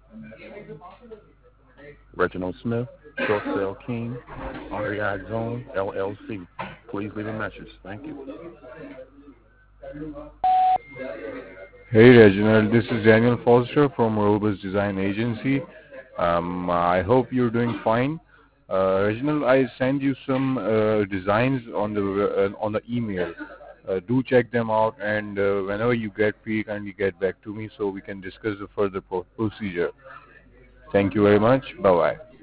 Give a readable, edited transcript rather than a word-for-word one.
Reginald Smith, Short Sale King, REI Zone, LLC. Please leave a message. Thank you. Hey Reginald, this is Daniel Foster from Robust Design Agency. I hope you're doing fine. Reginald, I send you some designs on the email. Do check them out, and whenever you get free, kindly get back to me so we can discuss the further procedure. Thank you very much. Bye bye.